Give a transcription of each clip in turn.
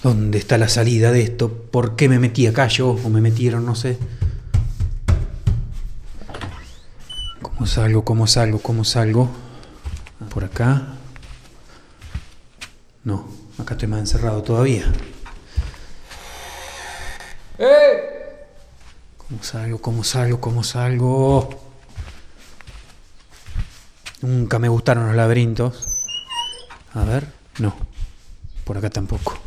¿Dónde está la salida de esto? ¿Por qué me metí acá yo? O me metieron, no sé. ¿Cómo salgo? ¿Cómo salgo? ¿Cómo salgo? ¿Por acá? No, acá estoy más encerrado todavía. ¿Cómo salgo? ¿Cómo salgo? ¿Cómo salgo? Nunca me gustaron los laberintos. A ver, no. Por acá tampoco.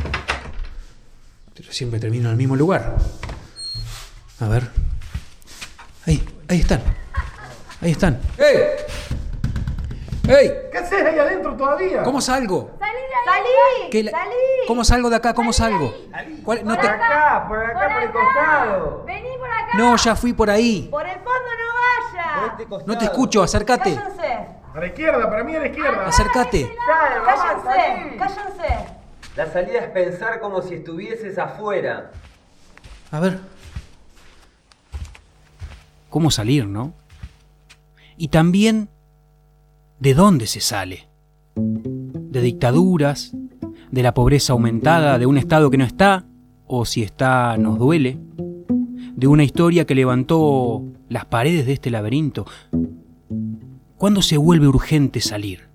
Pero siempre termino en el mismo lugar. A ver. Ahí están. Ahí están. ¡Ey! ¡Ey! ¿Qué haces ahí adentro todavía? ¿Cómo salgo? ¡Salí! ¿Cómo salgo de acá? ¿Cómo salgo? Por No te... acá, por el costado. Vení por acá. No, ya fui por ahí. Por el fondo no vaya. No te escucho, acércate. Cállense. A la izquierda, para mí a la izquierda. Acércate. Cállense. La salida es pensar como si estuvieses afuera. A ver. ¿Cómo salir, no? Y también, ¿de dónde se sale? ¿De dictaduras? ¿De la pobreza aumentada? ¿De un Estado que no está? ¿O si está, nos duele? ¿De una historia que levantó las paredes de este laberinto? ¿Cuándo se vuelve urgente salir?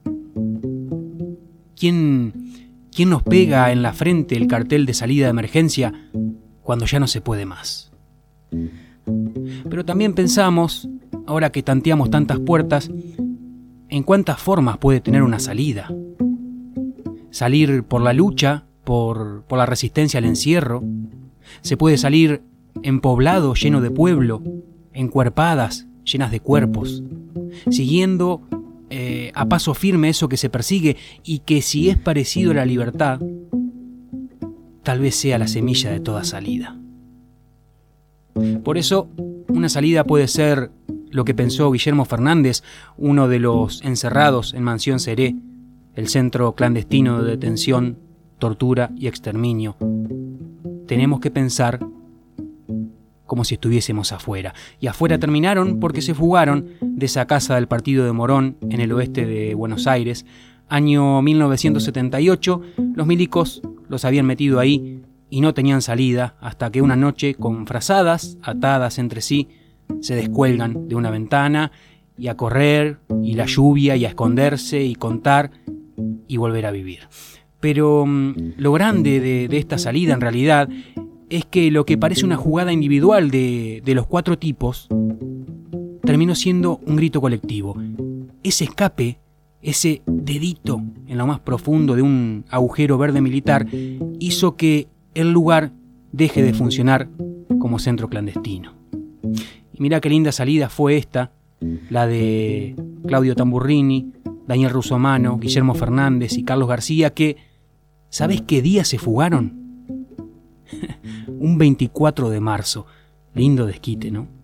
¿Quién nos pega en la frente el cartel de salida de emergencia cuando ya no se puede más? Pero también pensamos, ahora que tanteamos tantas puertas, en cuántas formas puede tener una salida. Salir por la lucha, por la resistencia al encierro. Se puede salir en poblado lleno de pueblo, encuerpadas llenas de cuerpos, siguiendo a paso firme eso que se persigue y que si es parecido a la libertad, tal vez sea la semilla de toda salida. Por eso, una salida puede ser lo que pensó Guillermo Fernández, uno de los encerrados en Mansión Seré, el centro clandestino de detención, tortura y exterminio. Tenemos que pensar como si estuviésemos afuera. Y afuera terminaron porque se fugaron de esa casa del partido de Morón en el oeste de Buenos Aires. Año 1978, los milicos los habían metido ahí y no tenían salida hasta que una noche, con frazadas atadas entre sí, se descuelgan de una ventana y a correr, y la lluvia, y a esconderse, y contar, y volver a vivir. Pero lo grande de esta salida en realidad es que lo que parece una jugada individual de los cuatro tipos terminó siendo un grito colectivo. Ese escape, ese dedito en lo más profundo de un agujero verde militar, hizo que el lugar deje de funcionar como centro clandestino. Y mirá qué linda salida fue esta, la de Claudio Tamburrini, Daniel Russomano, Guillermo Fernández y Carlos García, que, ¿sabés qué día se fugaron? Un 24 de marzo. Lindo desquite, ¿no?